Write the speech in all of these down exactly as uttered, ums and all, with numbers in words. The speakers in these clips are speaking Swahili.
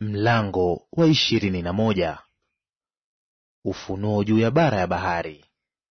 Mlango wa ishirini na moja. Ufunuo juu ya bara ya bahari.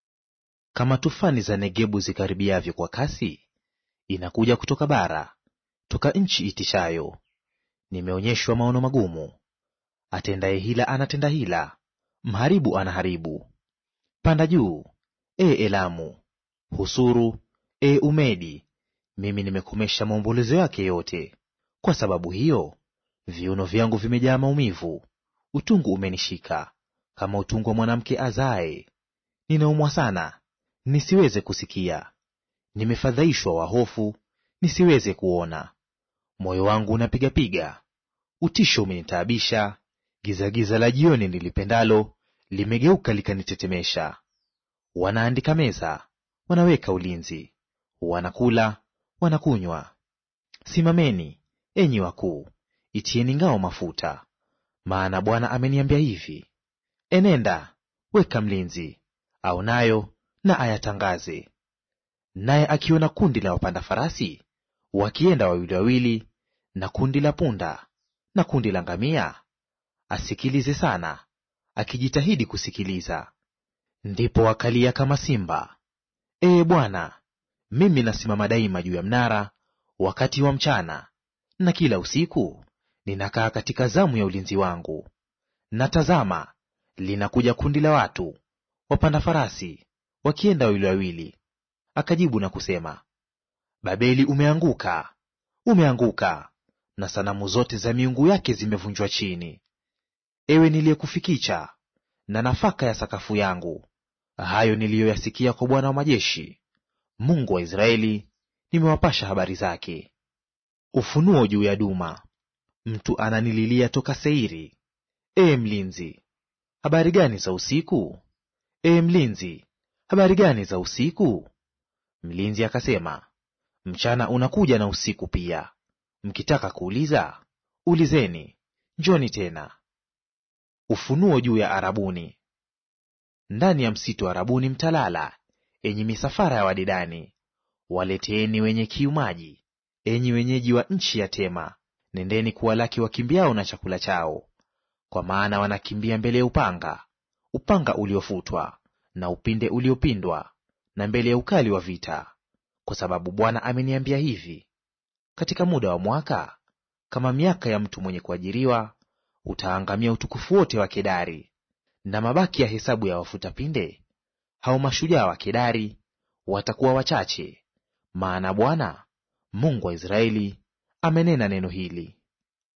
Kama tufani za Negebu zikaribiavyo kwa kasi, inakuja kutoka bara, toka nchi itishayo. Nimeonyeshwa maono magumu. Atendaye hila anatenda hila, mharibu anaharibu. Panda juu, e Elamu; husuru, e Umedi; mimi nimekomesha maombolezo yake yote. Kwa sababu hiyo viuno vyangu vimejaa maumivu, utungu umenishika, kama utungu wa mwanamke azae. Ninaumwa sana, nisiweze kusikia; nimefadhaishwa wa hofu, nisiweze kuona. Moyo wangu unapigapiga, utisho umenitaabisha; gizagiza la jioni nilipendalo limegeuka likanitetemesha. Wanaandika meza, wanaweka ulinzi, wanakula, wanakunywa. Simameni, enyi wakuu, itieni ngao mafuta. Maana Bwana ameniambia hivi: enenda, weka mlinzi, aonayo na ayatangaze. Naye akiona kundi la wapanda farasi wakienda wawili wawili, na kundi la punda na kundi la ngamia, asikilize sana, akijitahidi kusikiliza. Ndipo wakalia kama simba. Ee Bwana, mimi nasimama daima juu ya mnara wakati wa mchana, na kila usiku ninakaa katika zamu ya ulinzi wangu. Na tazama, linakuja kundi la watu wapanda farasi wakienda wawili wawili. Akajibu na kusema, Babeli umeanguka, umeanguka, na sanamu zote za miungu yake zimevunjwa chini. Ewe niliyekufikicha, na nafaka ya sakafu yangu, hayo niliyoyasikia kwa Bwana wa majeshi, Mungu wa Israeli, nimewapasha habari zake. Ufunuo juu ya Duma. Mtu ananililia toka Seiri, ee mlinzi, habari gani za usiku? Ee mlinzi, habari gani za usiku? Mlinzi akasema, mchana unakuja na usiku pia; mkitaka kuuliza, ulizeni, njoni tena. Ufunuo juu ya Arabuni. Ndani ya msitu wa Arabuni mtalala, enyi misafara ya Wadedani. Waleteeni wenye kiu maji, enyi wenyeji wa nchi ya Tema. Nendeni kuwalaki wakimbiao na chakula chao, kwa maana wanakimbia mbele ya upanga, upanga uliofutwa, na upinde uliopindwa, na mbele ya ukali wa vita. Kwa sababu Bwana ameniambia hivi: katika muda wa mwaka, kama miaka ya mtu mwenye kuajiriwa, utaangamia utukufu wote wa Kedari, na mabaki ya hesabu ya wafuta pinde, hao mashujaa wa Kedari, watakuwa wachache. Maana Bwana Mungu wa Israeli amenena neno hili.